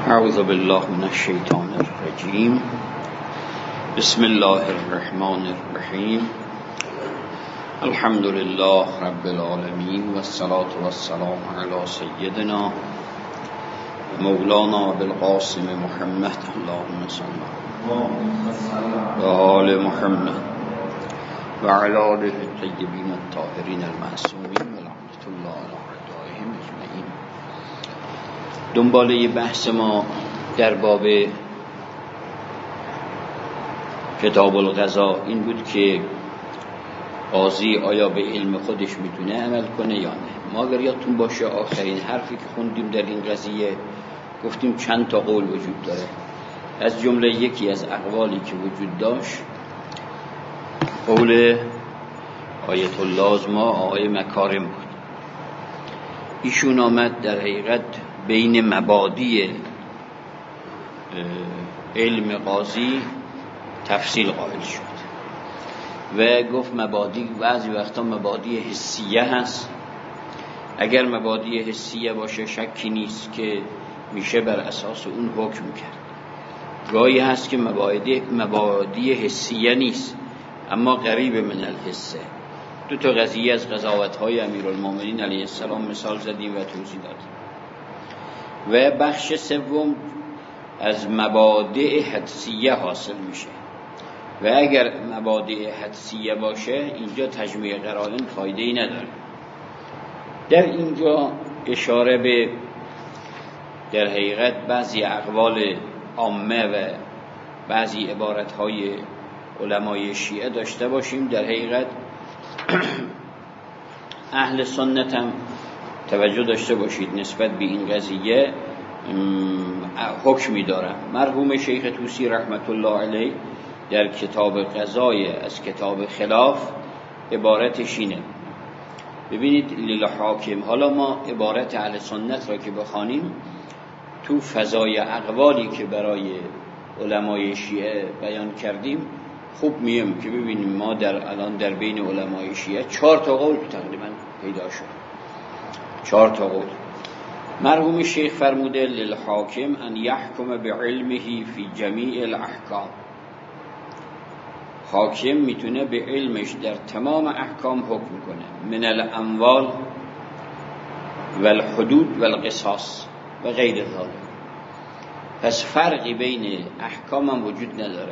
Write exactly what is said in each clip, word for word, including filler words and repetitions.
اعوذ بالله من الشیطان الرجیم. بسم الله الرحمن الرحیم. الحمد لله رب العالمین والصلاة والسلام علی سیدنا مولانا بالقاسم محمد اللهم صل و آل محمد و علی آله الطیبین الطاهرین المعصومین و لعنت الله علی اعدائهم اجمعین. دنباله بحث ما در باب کتاب القضا این بود که قاضی آیا به علم خودش میتونه عمل کنه یا نه. ما اگر یادتون باشه آخرین حرفی که خوندیم در این قضیه گفتیم چند تا قول وجود داره. از جمله یکی از اقوالی که وجود داشت قول آیت الله ما آقای مکارم بود. ایشون آمد در حقیقت بین مبادی علم قاضی تفصیل قائل شد و گفت مبادی بعضی وقتا مبادی حسیه هست. اگر مبادی حسیه باشه شکی نیست که میشه بر اساس اون حکم کرد. گاهی هست که مبادی مبادی حسیه نیست اما قریب من الحسه. دو تا قضیه از قضاوت‌های امیرالمومنین علیه السلام مثال زدیم و توضیح دادیم. و بخش سوم از مبادئ حدسیه حاصل میشه و اگر مبادئ حدسیه باشه اینجا تجمیع قرائن فایده‌ای نداره. در اینجا اشاره به در حقیقت بعضی اقوال عامه و بعضی عبارت‌های علمای شیعه داشته باشیم. در حقیقت اهل سنت هم توجه داشته باشید نسبت به این قضیه حکمی دارن. مرحوم شیخ طوسی رحمت الله علیه در کتاب قضای از کتاب خلاف عبارتش اینه. ببینید للحاکم. حالا ما عبارت اهل سنت را که بخوانیم تو فضای اقوالی که برای علمای شیعه بیان کردیم خوب میم که ببینیم ما در الان در بین علمای شیعه چهار تا قول تقریبا پیدا شد. چهار تا قول. مرحوم شیخ فرموده للحاکم ان یحکم بعلمه فی جمیع الاحکام. حاکم میتونه به علمش در تمام احکام حکم کنه، من الاموال والحدود والقصاص و غیر ذلك. پس فرقی بین احکام هم وجود نداره.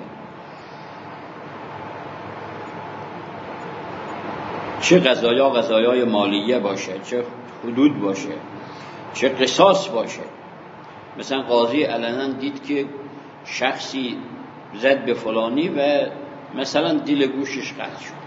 چه قضایا قضایای مالیه باشه، چه حدود باشه، چه قصاص باشه. مثلا قاضی علنا دید که شخصی زد به فلانی و مثلا دل گوشش قطع شد،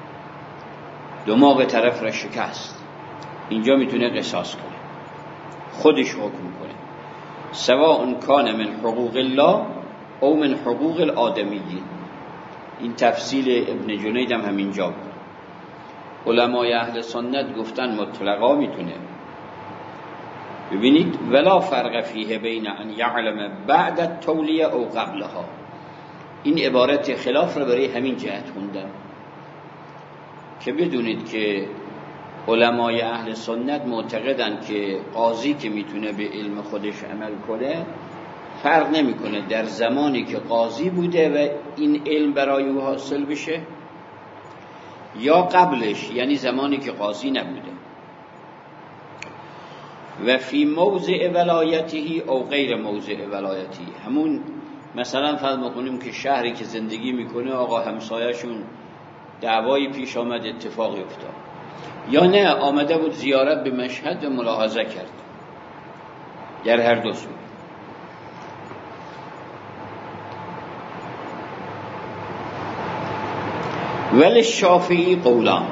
دماغ طرف را شکست، اینجا میتونه قصاص کنه، خودش حکم کنه. سواء کان من حقوق الله او من حقوق الآدمیین. این تفصیل ابن جنید هم همینجا بود. علمای اهل سنت گفتن مطلقا میتونه. ببینید ولا فرق فیه بین ان یعلم بعد التولیه او قبلها. این عبارت خلاف را برای همین جهت خوندم که بدونید که علمای اهل سنت معتقدن که قاضی که میتونه به علم خودش عمل کنه فرق نمیکنه در زمانی که قاضی بوده و این علم برای او حاصل بشه یا قبلش، یعنی زمانی که قاضی نبوده. و فی موضع ولایته او غیر موضع ولایته. همون مثلا فرض می‌کنیم که شهری که زندگی میکنه آقا همسایه‌شون دعوایی پیش آمد، اتفاقی افتاد، یا نه آمده بود زیارت به مشهد و ملاحظه کرد. در هر دو صورت ولی شافعی قولان.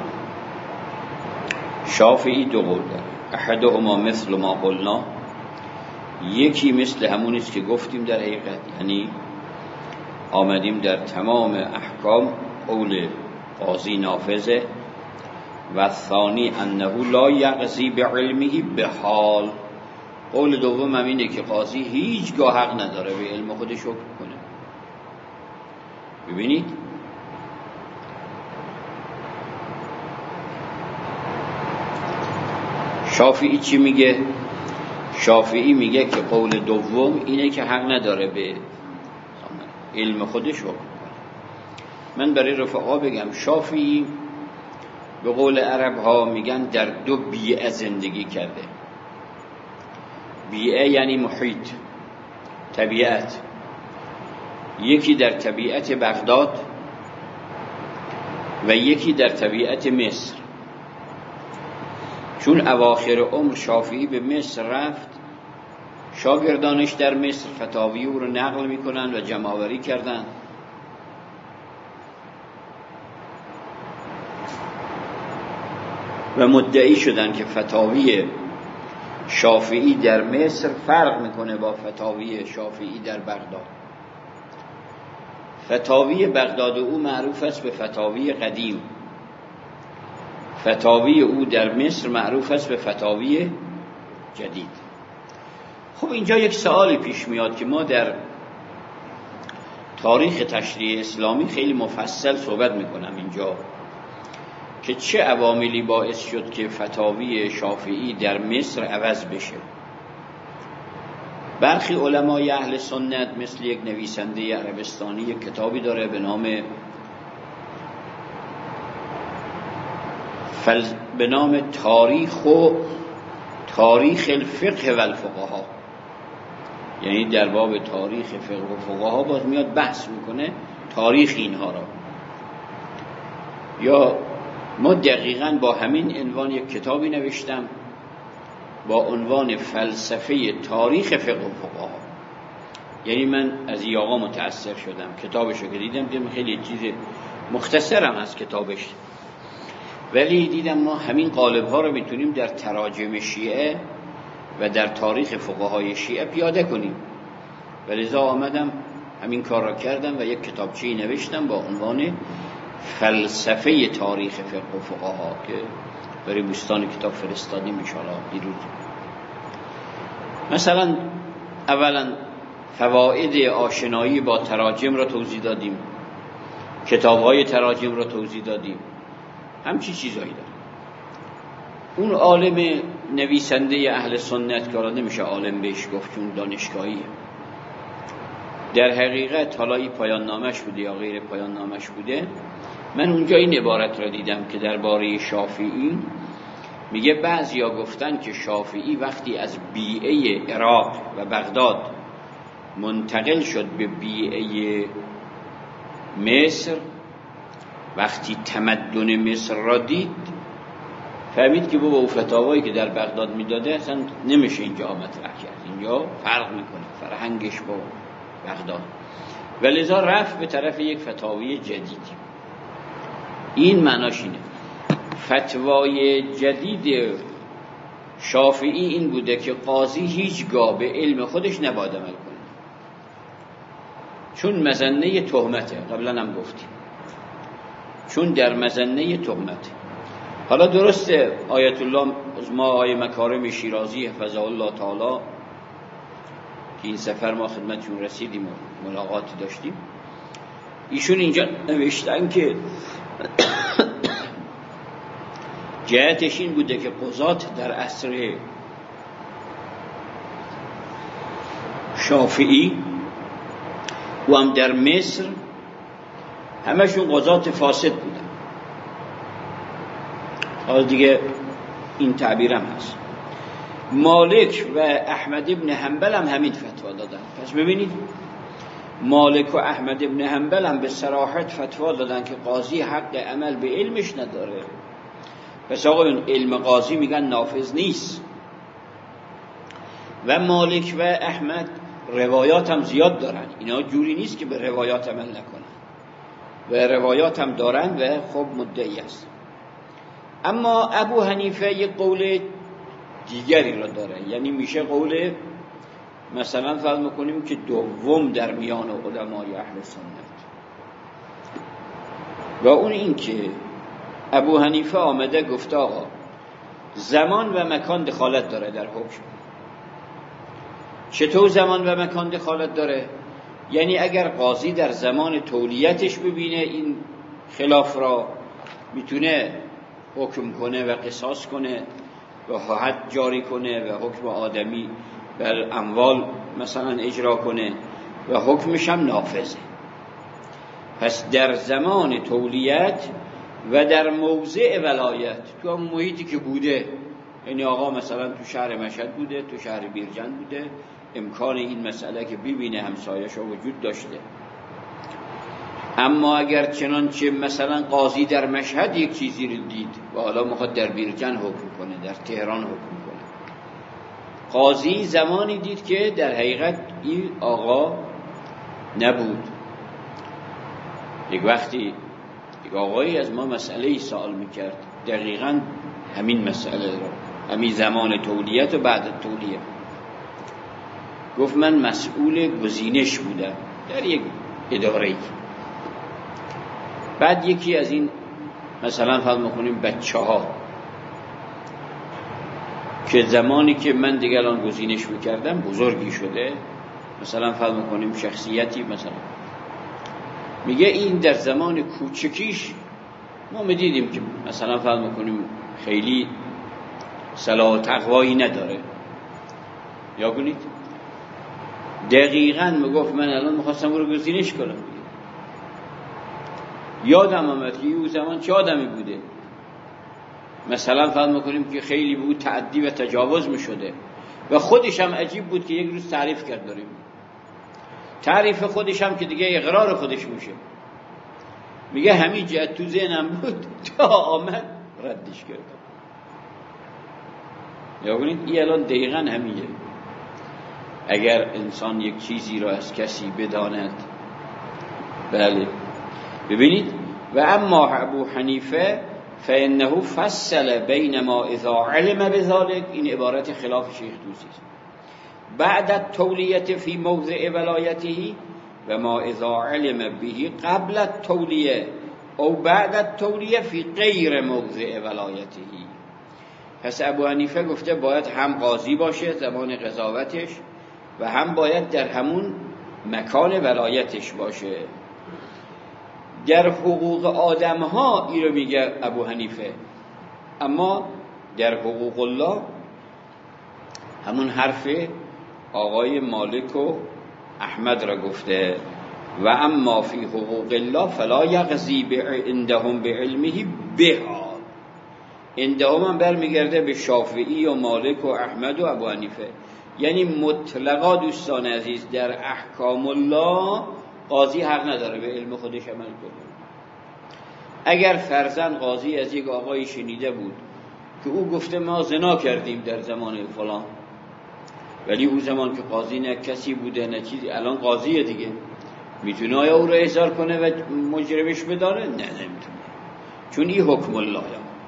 شافعی دو قول داره. احدهما مثل ما قلنا. یکی مثل همون است که گفتیم در حقیقت، یعنی آمدیم در تمام احکام قول قاضی نافذه. و ثانی انه لا یقضی بعلمه بحال. قول دوم هم اینه که قاضی هیچگاه حق نداره به علم خودش حکم کنه. ببینید شافعی چی میگه؟ شافعی میگه که قول دوم اینه که حق نداره به علم خودش حکم کنه. من برای رفقا بگم شافعی به قول عرب ها میگن در دو بیعه زندگی کرده. بیعه یعنی محیط، طبیعت. یکی در طبیعت بغداد و یکی در طبیعت مصر. چون اواخر عمر شافعی به مصر رفت، شاگردانش در مصر فتاوی او رو نقل میکنن و جمع‌آوری کردن. و مدعی شدن که فتاوی شافعی در مصر فرق میکنه با فتاوی شافعی در بغداد. فتاوی بغداد او معروف است به فتاوی قدیم، فتاوی او در مصر معروف است به فتاوی جدید. خب اینجا یک سوالی پیش میاد که ما در تاریخ تشریع اسلامی خیلی مفصل صحبت میکنم اینجا که چه عواملی باعث شد که فتاوی شافعی در مصر عوض بشه. برخی علمای اهل سنت مثل یک نویسنده عربستانی یک کتابی داره به نام فل... به نام تاریخ و تاریخ الفقه و الفقها، یعنی در باب تاریخ فقه و فقها باز میاد بحث میکنه تاریخ اینها را. یا ما دقیقاً با همین عنوان یک کتابی نوشتم با عنوان فلسفه تاریخ فقه و فقها. یعنی من از این آقا متأثر شدم، کتابشو که دیدم دیدم خیلی چیز مختصرم از کتابش، ولی دیدم ما همین قالب‌ها رو میتونیم در تراجم شیعه و در تاریخ فقهای شیعه پیاده کنیم. ولذا آمدم همین کار را کردم و یک کتابچه‌ای نوشتم با عنوان فلسفه تاریخ فقه و فقها که برای بوستان کتاب فرستادیم ان شاء الله دیروز. مثلا اولا فواید آشنایی با تراجم را توضیح دادیم، کتاب‌های تراجم را توضیح دادیم، همچی چیزایی داره. اون عالم نویسنده اهل سنت که حالا نمیشه عالم بهش گفت چون دانشگاهیه، در حقیقت حالا این پایان نامش بوده یا غیر پایان نامش بوده، من اونجا این عبارت را دیدم که درباره شافعی میگه بعضیا گفتن که شافعی وقتی از بیعه عراق و بغداد منتقل شد به بیعه مصر، وقتی تمدن مصر را دید فهمید که بابا او فتاوایی که در بغداد میداده اصلا نمیشه اینجا مطرح کرد، اینجا فرق میکنه فرهنگش با بغداد، ولذا رفت به طرف یک فتاوی جدید. این معناش اینه. فتوای جدید شافعی این بوده که قاضی هیچگاه به علم خودش نباید عمل کنه، چون مظنه تهمته. قبلا هم گفتیم چون در مظنه تهمته. حالا درسته آیت الله از ما آیه مکارم شیرازی حفظه الله تعالی که این سفر ما خدمتشون رسیدیم و ملاقاتی داشتیم، ایشون اینجا نوشتن که جهتش این بوده که قضات در عصر شافعی و هم در مصر همشون قضات فاسد بودن. حالا دیگه این تعبیرم هست. مالک و احمد ابن حنبل هم همین فتوا دادن. پس ببینید مالک و احمد ابن حنبل هم به صراحت فتوا دادن که قاضی حق عمل به علمش نداره. پس آقا اون علم قاضی میگن نافذ نیست. و مالک و احمد روایات هم زیاد دارن، اینا جوری نیست که به روایات عمل نکنن و روایات هم دارن و خب مدعی است. اما ابو حنیفه یک قول دیگری را داره، یعنی میشه قول مثلا فرض میکنیم که دوم در میان علمای اهل سنت، و اون این که ابو حنیفه آمده گفته آقا زمان و مکان دخالت داره در حکم. چطور زمان و مکان دخالت داره؟ یعنی اگر قاضی در زمان تولیتش ببینه این خلاف را میتونه حکم کنه و قصاص کنه و حد جاری کنه و حکم آدمی بر اموال مثلا اجرا کنه و حکمش هم نافذه. پس در زمان تولیت و در موضع ولایت، تو هم محیطی که بوده، یعنی آقا مثلا تو شهر مشهد بوده، تو شهر بیرجند بوده، امکان این مسئله که ببینه همسایه‌ش وجود داشته. اما اگر چنانچه مثلا قاضی در مشهد یک چیزی رو دید و حالا میخواد در بیرجند حکم کنه، در تهران حکم کنه، قاضی زمانی دید که در حقیقت این آقا نبود. یک وقتی یک آقایی از ما مسئله ای سوال میکرد، دقیقاً همین مسئله رو، همین زمان تولیت و بعد تولیت. گفت من مسئول گزینش بودم در یک اداره‌ای. بعد یکی از این مثلا فرض می‌کنیم بچه ها که زمانی که من دیگه الان گزینش میکردم بزرگی شده، مثلا فرض می‌کنیم شخصیتی، مثلا میگه این در زمان کوچکیش ما میدیدیم که مثلا فرض می‌کنیم خیلی صلاح و تقوایی نداره، یا کنید دقیقاً میگفت من الان میخواستم رو گزینش کنم. یادم آمد که او زمان چه آدمی بوده، مثلا فرض میکنیم که خیلی بود تعدی و تجاوز میشده و خودش هم عجیب بود که یک روز تعریف کرد داریم، تعریف خودش هم که دیگه اقرار خودش میشه، میگه همین جهت تو ذهنم بود تا آمد ردش کردم. یا کنید این الان دقیقاً همیه. اگر انسان یک چیزی را از کسی بداند، بله ببینید، و اما ابو حنیفه فانه فصل بین ما اذا علم بذلك، این عبارت خلاف شیخ طوسی است، بعد التولیه فی موضع ولایته و ما اذا علم به قبل التولیه او بعد التولیه فی غیر موضع ولایته. پس ابو حنیفه گفته باید هم قاضی باشه زمان قضاوتش و هم باید در همون مکان ولایتش باشه. در حقوق آدم ها این رو میگه ابو حنیفه، اما در حقوق الله همون حرف آقای مالک و احمد را گفته، و اما فی حقوق الله فلا یقضی عندهم بعلمه بها. عندهم هم برمیگرده به شافعی و مالک و احمد و ابو حنیفه، یعنی مطلقا دوستان عزیز در احکام الله قاضی حق نداره به علم خودش عمل کنه. اگر فرضاً قاضی از یک آقایی شنیده بود که او گفته ما زنا کردیم در زمان فلان، ولی او زمان که قاضی نه کسی بوده نه چیزی، الان قاضیه دیگه، میتونه آیا او رو احضار کنه و مجرمش بداره؟ نه نمیتونه، چون این حکم الله.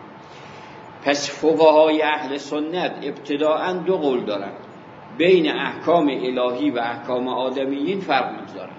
پس فقهای اهل سنت ابتداءً دو قول دارن، بین احکام الهی و احکام آدمیین فرق می‌گذارن.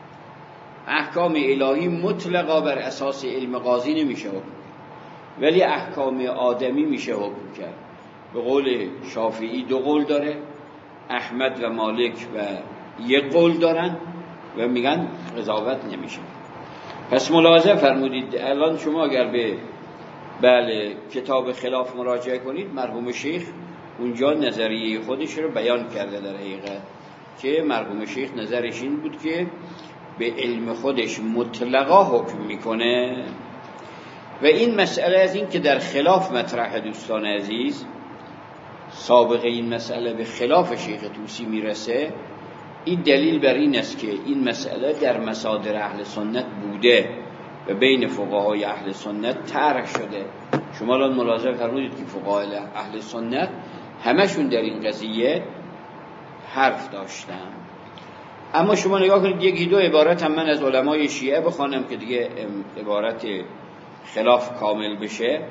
احکام الهی مطلقا بر اساس علم قاضی نمیشه حکم، ولی احکام آدمی میشه حکم کرد. به قول شافعی دو قول داره، احمد و مالک و یک قول دارن و میگن قضاوت نمیشه. پس ملاحظه فرمودید الان شما اگر به بله کتاب خلاف مراجعه کنید، مرحوم شیخ اونجا نظریه خودش رو بیان کرده در حقیقت، که مرحوم شیخ نظرش این بود که به علم خودش مطلقا حکم میکنه. و این مسئله از این که در خلاف مطرح دوستان عزیز، سابقه این مسئله به خلاف شیخ طوسی میرسه، این دلیل بر این است که این مسئله در مصادر اهل سنت بوده و بین فقهای اهل سنت طرح شده. شما الان ملاحظه فرمودید که فقهای اهل سنت همشون در این قضیه حرف داشتن. اما شما نگاه کنید یکی دو عبارت هم من از علمای شیعه بخوانم که دیگه عبارت خلاف کامل بشه.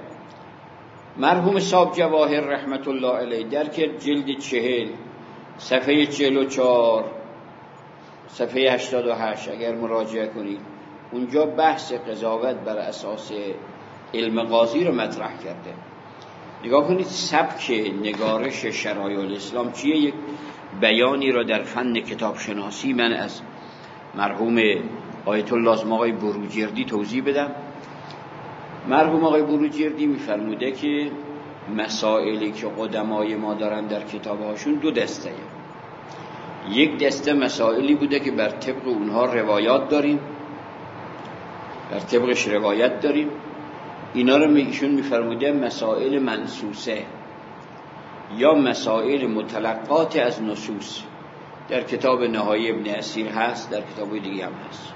مرحوم صاحب جواهر رحمت الله علیه در که جلد چهل صفحه چهل و چهار صفحه هشتاد و هشت اگر مراجعه کنید، اونجا بحث قضاوت بر اساس علم قاضی رو مطرح کرده. نگاه کنید سبک نگارش شرایع الاسلام چیه. یک بیانی را در فن کتاب شناسی من از مرحوم آیت الله آقای بروجردی توضیح بدم. مرحوم آقای بروجردی میفرموده که مسائلی که قدمای ما دارن در کتابهاشون دو دسته. یک دسته مسائلی بوده که بر طبق اونها روایات داریم، بر طبقش روایت داریم. اینا رو ایشون میفرموده مسائل منصوصه یا مسائل متلقات از نصوص. در کتاب نهایی ابن اسیر هست، در کتاب دیگه هم هست.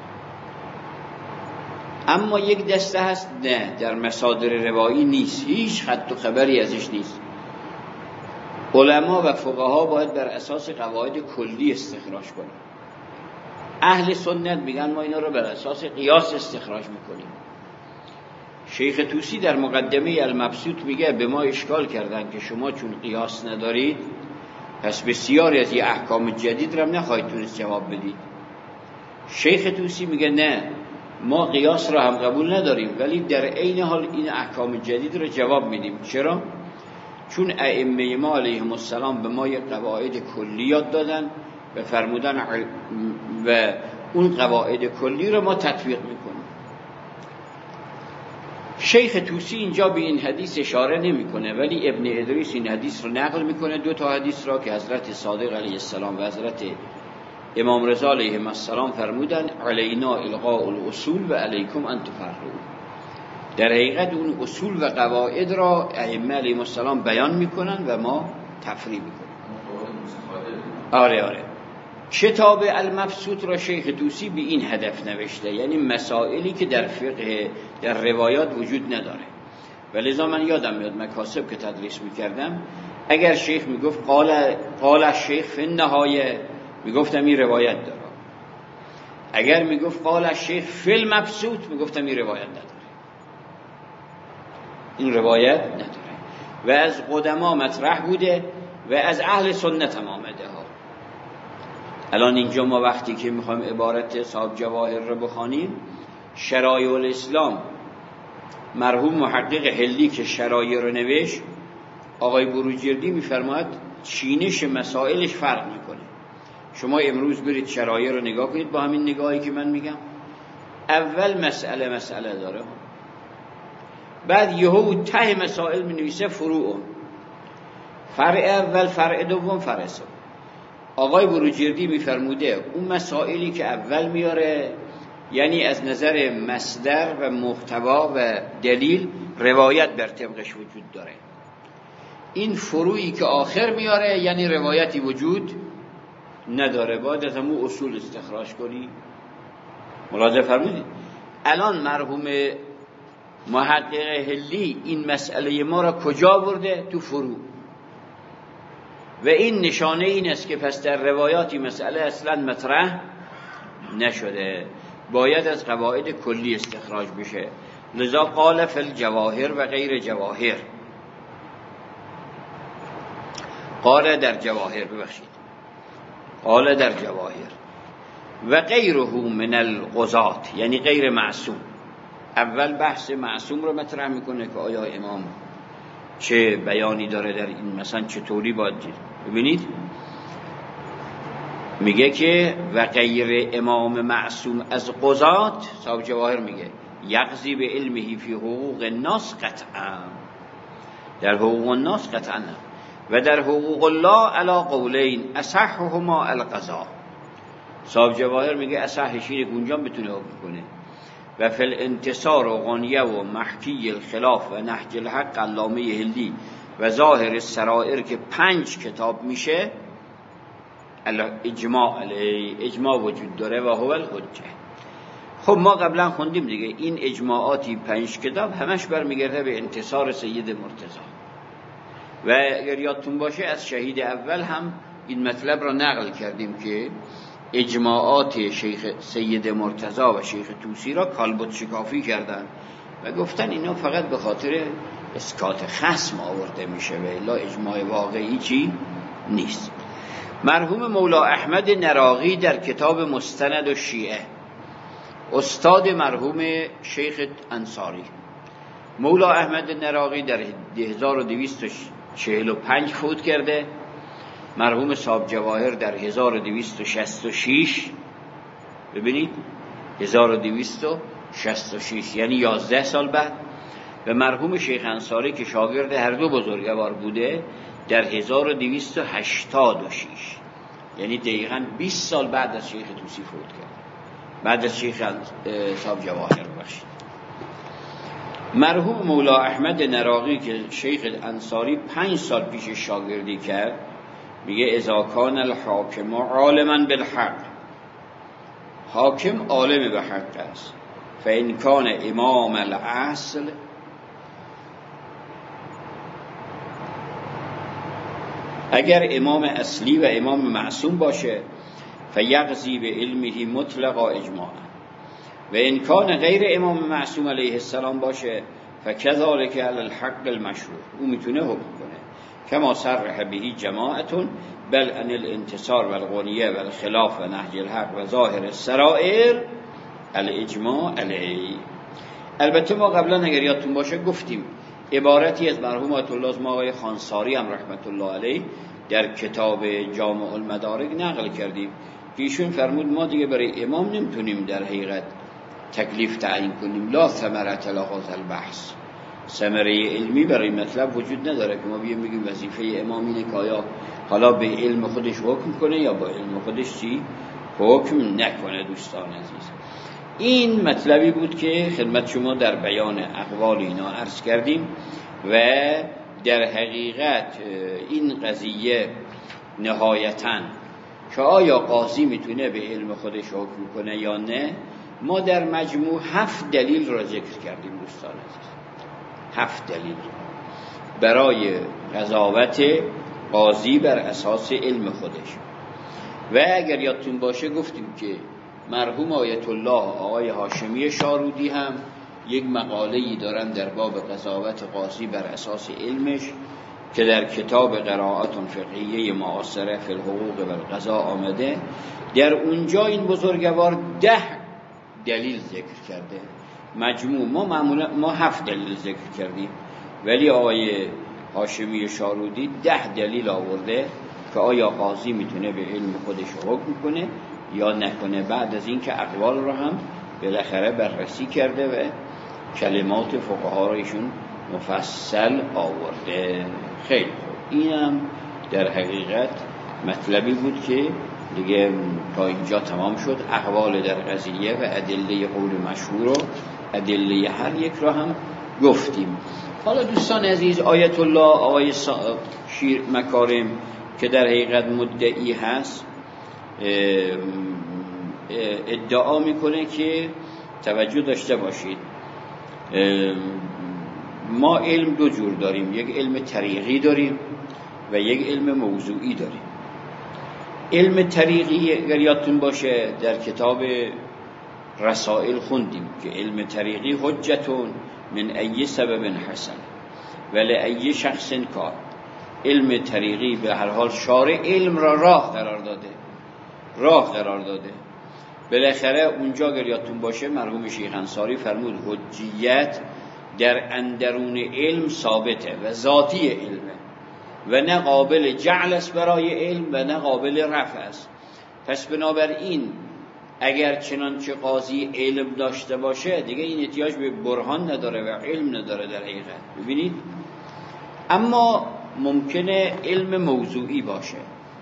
اما یک دسته هست نه، در مصادر روایی نیست، هیچ خط و خبری ازش نیست. علما و فقها باید بر اساس قواعد کلی استخراج کنن. اهل سنت میگن ما اینا رو بر اساس قیاس استخراج میکنیم. شیخ طوسی در مقدمه المبسوط میگه به ما اشکال کردن که شما چون قیاس ندارید پس بسیاری از یه احکام جدید رو نخواهید تونست جواب بدید. شیخ طوسی میگه نه، ما قیاس را هم قبول نداریم ولی در عین حال این احکام جدید رو جواب میدیم. چرا؟ چون ائمه ما علیهم السلام به ما یک قواعد کلی یاد دادن و فرمودن و اون قواعد کلی رو ما تطبیق میکنیم. شیخ طوسی اینجا به این حدیث اشاره نمیکنه ولی ابن ادریس این حدیث رو نقل میکنه، دو تا حدیث را که حضرت صادق علیه السلام و حضرت امام رضا علیه السلام فرمودن علینا القاء الاصول و علیکم ان تفرعوا. در حقیقت اون اصول و قواعد را ائمه علیهم السلام بیان میکنن و ما تفریع میکنیم. آره آره کتاب المبسوط را شیخ طوسی به این هدف نوشته، یعنی مسائلی که در فقه در روایات وجود نداره. ولذا من یادم میاد مکاسب که تدریس میکردم اگر شیخ میگفت قال قال الشیخ فی النهایه میگفتم این روایت داره، اگر میگفت قال الشیخ فی المبسوط میگفتم این روایت نداره، این روایت نداره و از قدما مطرح بوده و از اهل سنت هم آمده ها. الان اینجا ما وقتی که میخوایم عبارت صاحب جواهر رو بخوانیم، شرایع الاسلام مرحوم محقق حلی که شرایع رو نوشت آقای بروجردی میفرماید چینش مسائلش فرق میکنه. شما امروز برید شرایع رو نگاه کنید با همین نگاهی که من میگم، اول مسئله مسئله داره، بعد یهو ته مسائل می نویسه فروع، فرع اول فرع دوم فرع سوم. آقای بروجردی میفرموده اون مسائلی که اول میاره یعنی از نظر مصدر و محتوا و دلیل روایت بر طبقش وجود داره، این فروعی که آخر میاره یعنی روایتی وجود نداره، باید از همون اصول استخراج کنی. ملاحظه فرمودید؟ الان مرحوم محقق حلی این مسئله ما را کجا برده؟ تو فروع. و این نشانه این است که پس در روایاتی مسئله اصلا مطرح نشده، باید از قواعد کلی استخراج بشه. لذا قال فی الجواهر و غیر جواهر، قال در جواهر، ببخشید قال در جواهر و غیره من القضات یعنی غیر معصوم. اول بحث معصوم رو مطرح میکنه که آیا امام چه بیانی داره در این، مثلا چطوری باید دید. ببینید میگه که و غیر امام معصوم از قضات، صاحب جواهر میگه یقضی به علمه فی حقوق الناس قطعا، در حقوق الناس قطعا، و در حقوق الله علی قولین اصحهما القضاء. صاحب جواهر میگه اصحش اینه که اونجا بتونه حکم کنه. و فی الانتصار و غنیه و محکی الخلاف و نهج الحق علامه حلی و ظاهر السرائر که پنج کتاب میشه اجماع اجماع وجود داره و هو الحجه. خب ما قبلا خوندیم دیگه این اجماعاتی پنج کتاب همش برمیگرده به انتصار سید مرتضی و اگر یادتون باشه از شهید اول هم این مطلب را نقل کردیم که اجماعات شیخ سید مرتضی و شیخ طوسی را کالبد شکافی کردن و گفتن اینا فقط به خاطر اسکات خصم آورده میشه و الا اجماع واقعی چی نیست. مرحوم مولا احمد نراقی در کتاب مستند و شیعه، استاد مرحوم شیخ انصاری، مولا احمد نراقی در هزار و دویست و چهل و پنج فوت کرده، مرحوم صاحب جواهر در هزار و دویست و شصت و شش. ببینید هزار و دویست و شصت و شش یعنی یازده سال بعد. و مرحوم شیخ انصاری که شاگرد هر دو بزرگوار بوده در هزار و دویست و هشتاد و شش، یعنی دقیقاً بیست سال بعد از شیخ طوسی فوت کرد، بعد از شیخ صاحب جواهر بخشید. مرحوم مولا احمد نراقی که شیخ انصاری پنج سال پیش شاگردی کرد میگه اذا کان الحاکم عالما بالحق، حاکم عالم به حق است، فان کان امام الاصل، اگر امام اصلی و امام معصوم باشه، فیقضی به علمه مطلقا اجماعا، و ان کان غیر امام معصوم علیه السلام باشه فکذالک علی الحق المشروع، او میتونه حکم کنه کما صرح به جماعتون بل ان الانتصار والغنیه والخلاف و نهج الحق و ظاهر السرائر الاجماع علیه. البته ما قبلا اگر یادتون باشه گفتیم عبارتی از مرحوم آیت الله ما آقای خانساری هم رحمت الله علیه در کتاب جامع المدارک نقل کردیم که ایشون فرمود ما دیگه برای امام نمیتونیم در حقیقت تکلیف تعیین کنیم، لا ثمرة لهذا البحث، ثمره علمی برای مطلب وجود نداره که ما بیایم بگیم وظیفه امام اینه که آیا حالا به علم خودش حکم کنه یا با علم خودش چی حکم نکنه. دوستان عزیز، این مطلبی بود که خدمت شما در بیان اقوال اینا عرض کردیم و در حقیقت این قضیه نهایتاً که آیا قاضی میتونه به علم خودش حکم کنه یا نه، ما در مجموع هفت دلیل را ذکر کردیم دوستان عزیز، هفت دلیل برای قضاوت قاضی بر اساس علم خودش. و اگر یادتون باشه گفتیم که مرحوم آیت الله آقای هاشمی شارودی هم یک مقاله‌ای دارن در باب قضاوت قاضی بر اساس علمش که در کتاب قرائات فقهیه معاصره فی الحقوق و القضاء آمده. در اونجا این بزرگوار ده دلیل ذکر کرده، مجموع ما معمولا ما هفت دلیل ذکر کردیم، ولی آقای هاشمی شارودی ده دلیل آورده که آیا قاضی میتونه به علم خودش حکم کنه یا نکنه، بعد از این که اقوال رو هم بالاخره بررسی کرده و کلمات فقها رو ایشون مفصل آورده. خیلی خوب، اینم در حقیقت مطلبی بود که دیگه تا اینجا تمام شد. اقوال در قضیه و ادله قول مشهور و ادله هر یک را هم گفتیم. حالا دوستان عزیز، آیت الله آقای شیر مکارم که در حقیقت مدعی هست ادعا میکنه که توجه داشته باشید ما علم دو جور داریم، یک علم طریقی داریم و یک علم موضوعی داریم. علم طریقی اگر یادتون باشه در کتاب رسائل خوندیم که علم طریقی حجتون من ای سبب حسن ولی ای شخص کار. علم طریقی به هر حال شارع علم را راه قرار داده، راه قرار داده. بالاخره اونجا اگر یادتون باشه مرحوم شیخ انصاری فرمود حجیت در اندرون علم ثابته و ذاتی علمه و نه قابل جعل است برای علم و نه قابل رفع است. پس بنابراین اگر چنانچه قاضی علم داشته باشه دیگه این احتیاج به برهان نداره و علم نداره در حقیقت. ببینید، اما ممکنه علم موضوعی باشه.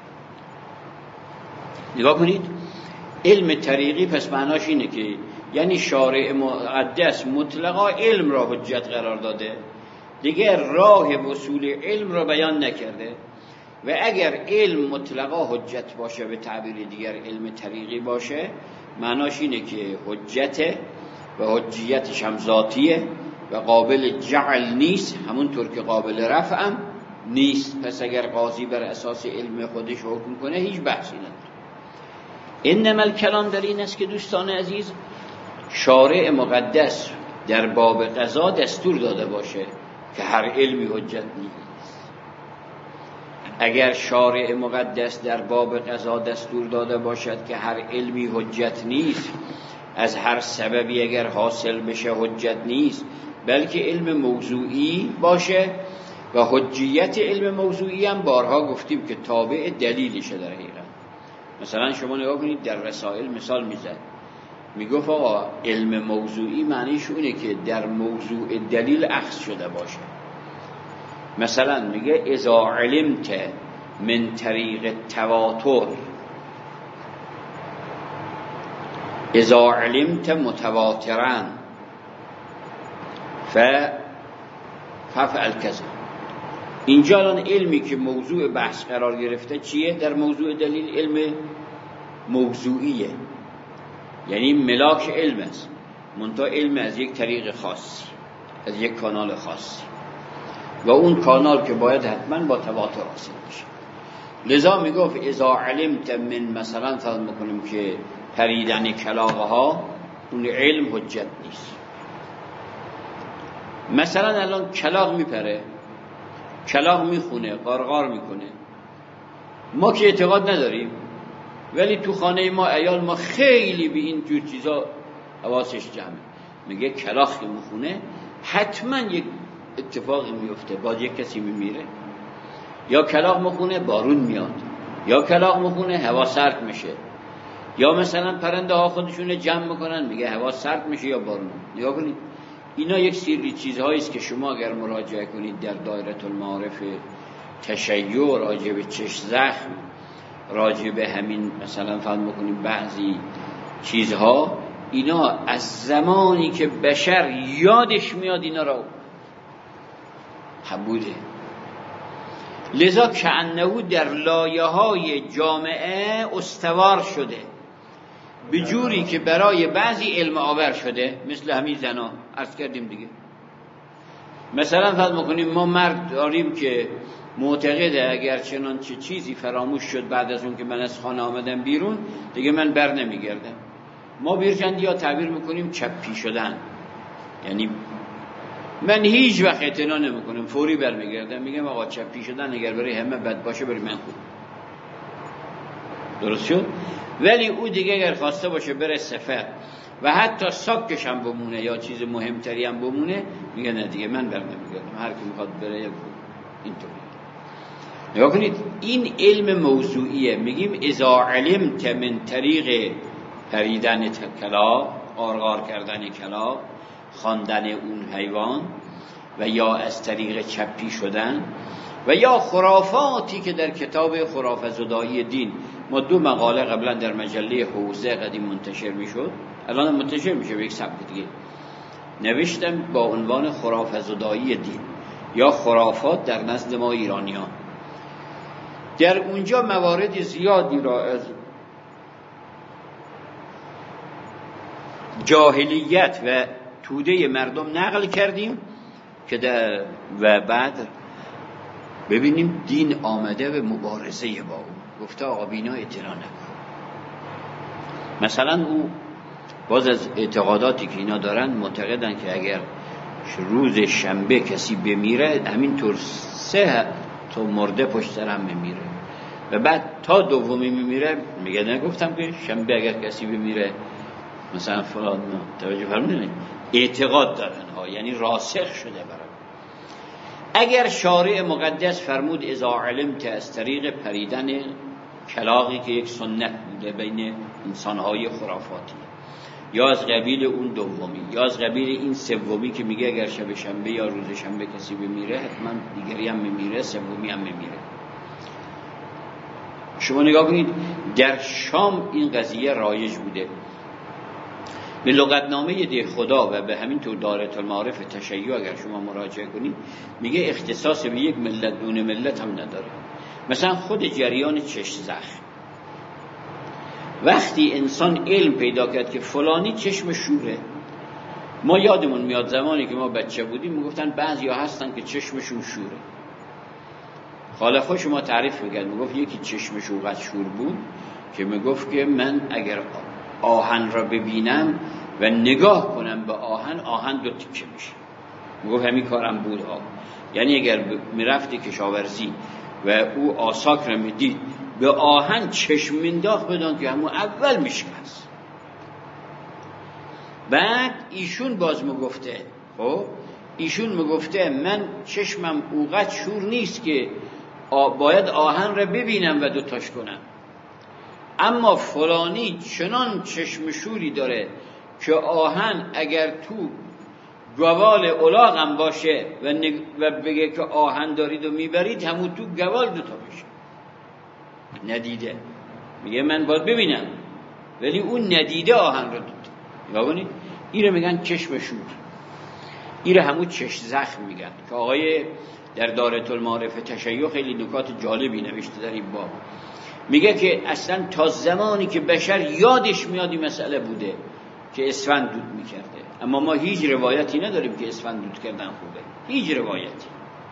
نگاه کنید، علم طریقی پس معناش اینه که یعنی شارع مقدس مطلقا علم را حجت قرار داده، دیگر راه وصول علم را بیان نکرده. و اگر علم مطلقا حجت باشه، به تعبیر دیگر علم طریقی باشه، معناش اینه که حجته و حجیتش هم ذاتیه و قابل جعل نیست، همونطور که قابل رفع هم نیست. پس اگر قاضی بر اساس علم خودش حکم کنه هیچ بحثی نداره. انما الکلام در این است که دوستان عزیز شارع مقدس در باب قضا دستور داده باشه که هر علمی حجت نیست. اگر شارع مقدس در باب قضا دستور داده باشد که هر علمی حجت نیست، از هر سببی اگر حاصل بشه حجت نیست، بلکه علم موضوعی باشه و حجیت علم موضوعی هم بارها گفتیم که تابع دلیلشه در حقیقت. مثلا شما نگاه کنید در رسائل مثال میزد میگفت آقا علم موضوعی معنیش اونه که در موضوع دلیل اخذ شده باشه. مثلا میگه اذا علمت من طریق تواتر، اذا علمت متواترا ف ففعل کذا. اینجا الان علمی که موضوع بحث قرار گرفته چیه؟ در موضوع دلیل علم موضوعیه، یعنی ملاک علم است، منتها علم از یک طریق خاصی، از یک کانال خاصی، و اون کانال که باید حتما با تواتر حاصل بشه. لذا میگفت اذا علمت من، مثلا فرض میکنیم که پریدن کلاغه ها، اون علم حجت نیست. مثلا الان کلاغ میپره، کلاغ میخونه، قارقار میکنه، ما که اعتقاد نداریم، ولی تو خانه ما عیال ما خیلی به این جور چیزا حواسش جمعه. میگه کلاغ که میخونه حتما یک اتفاقی میفته، باز یک کسی میمیره، یا کلاغ میخونه بارون میاد، یا کلاغ میخونه هوا سرد میشه، یا مثلا پرنده ها خودشون جمع میکنن، میگه هوا سرد میشه یا بارون. نگاه کنید اینا یک سری چیزهایی است که شما اگر مراجعه کنید در دایره المعارف تشیع، راجع به چشم زخم، راجع به همین مثلا فهم میکنیم بعضی چیزها، اینا از زمانی که بشر یادش میاد اینا را بوده. لذا کأنه در لایه های جامعه استوار شده، به جوری که برای بعضی علم آور شده، مثل همین زنا عرض کردیم دیگه. مثلا فرض میکنیم ما مرد داریم که معتقده اگر چنانچه چیزی فراموش شد بعد از اون که من از خانه آمدم بیرون، دیگه من بر نمیگردم. ما بیرجندی ها تعبیر میکنیم چپی شدن، یعنی من هیچ وقت اعتنا نمیکنم، فوری برمیگردم، میگم آقا چپی شدن اگر برای همه بد باشه برای من خوب. درست شد؟ ولی او دیگه اگر خواسته باشه بره سفر و حتی ساکش هم بمونه یا چیز مهمتری هم بمونه، میگه نه دیگه من بر نمیگردم، هر کی میخواد بره اینطوری. نگاه کنید این علم موضوعیه. میگیم اذا علمت من طریق پریدن کلاغ، قارقار کردن کلاغ، خواندن اون حیوان، و یا از طریق چپی شدن، و یا خرافاتی که در کتاب خرافه زدایی دین، ما دو مقاله قبلا در مجله حوزه قدیم منتشر میشد، الان منتشر میشه به یک سبک دیگه، نوشتم با عنوان خرافه زدایی دین یا خرافات در نزد ما ایرانیان. در اونجا موارد زیادی را از جاهلیت و توده مردم نقل کردیم که در و بعد ببینیم دین آمده به مبارزه با اون، گفته آقا بینا اعتنا نکن. مثلا او باز از اعتقاداتی که اینا دارن معتقدن که اگر روز شنبه کسی بمیره، همینطور سه تا مرده پشت سر هم میمیره، و بعد تا دومی میمیره. میگه نگفتم که شنبه اگر کسی بمیره مثلا فلان، توجه فرمودید؟ اعتقاد دارن ها، یعنی راسخ شده برای. اگر شارع مقدس فرمود اذا علمت از طریق پریدن کلاغی که یک سنت بوده بین انسانهای خرافاتی، یا از قبیل اون دومی، یا از قبیل این سومی که میگه اگر شب شنبه یا روز شنبه کسی بمیره حتما دیگری هم میمیره، سومی هم میمیره. شما نگاه کنید در شام این قضیه رایج بوده. به لغتنامه ده خدا و به همین طور دایره المعارف تشیع اگر شما مراجعه کنید، میگه اختصاص به یک ملت دون ملت هم نداره. مثلا خود جریان چشم زخم، وقتی انسان علم پیدا کرد که فلانی چشم شوره، ما یادمون میاد زمانی که ما بچه بودیم میگفتن بعضیا هستن که چشمشون شوره. خالقا شما تعریف میکرد، میگفت یکی چشمش اونقدر شور بود که میگفت که من اگر آهن را ببینم و نگاه کنم به آهن، آهن دو تیکه میشه. میگفت همین کارم بود ها. یعنی اگر میرفتی کشاورزی و او آساک را میدید به آهن چشم مینداخت، بدان که همون اول میشکست. بعد ایشون باز میگفته، خب ایشون میگفته من چشمم اونقدر شور نیست که باید آهن را ببینم و دوتاش کنم، اما فلانی چنان چشمشوری داره که آهن اگر تو گوال الاغم باشه و, نگ... و بگه که آهن دارید و میبرید، همون تو گوال دوتا بشه. ندیده، میگه من باید ببینم، ولی اون ندیده آهن رو دید. ببینید این رو میگن چشم شور، این رو همون چشم زخم میگن که آقای در دارة المعارف تشیع خیلی نکات جالبی نوشته در این باب. میگه که اصلا تا زمانی که بشر یادش میاد این مسئله بوده که اسفند دود میکرده، اما ما هیچ روایتی نداریم که اسفند دود کردن خوبه، هیچ روایتی،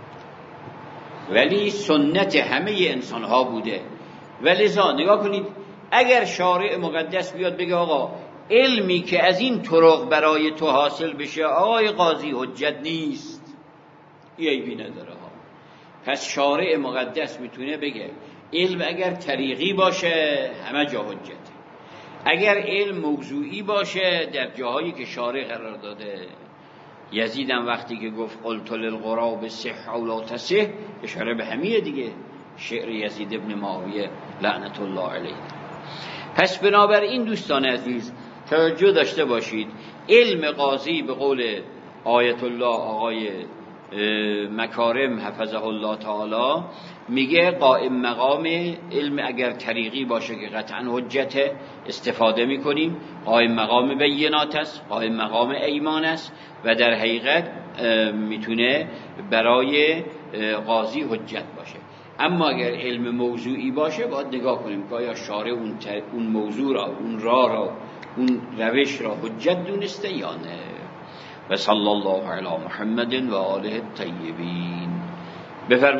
ولی سنت همه انسان ها بوده. ولذا نگاه کنید، اگر شارع مقدس بیاد بگه آقا علمی که از این طرق برای تو حاصل بشه آقای قاضی حجت نیست، عیبی نداره ها. پس شارع مقدس میتونه بگه علم اگر طریقی باشه همه جا حجته، اگر علم موضوعی باشه در جاهایی که شارع قرار داده. یزیدم وقتی که گفت قلت للغراب صح او لا تصح، اشاره به همیه دیگه، شعر یزید ابن معاویه لعنت الله علیه. پس بنابراین دوستان عزیز توجه داشته باشید، علم قاضی به قول آیت الله آقای مکارم حفظه الله تعالی میگه قائم مقام علم اگر طریقی باشه که قطعا حجت استفاده میکنیم، قائم مقام بینات است، قائم مقام ایمان است و در حقیقت میتونه برای قاضی حجت باشه. اما اگر علم موضوعی باشه باید نگاه کنیم که آیا شارع اون, اون موضوع را، اون راه را، اون روش را حجت دونسته یا نه. و صلی الله علی محمد و آله الطیبین. بفرمایید.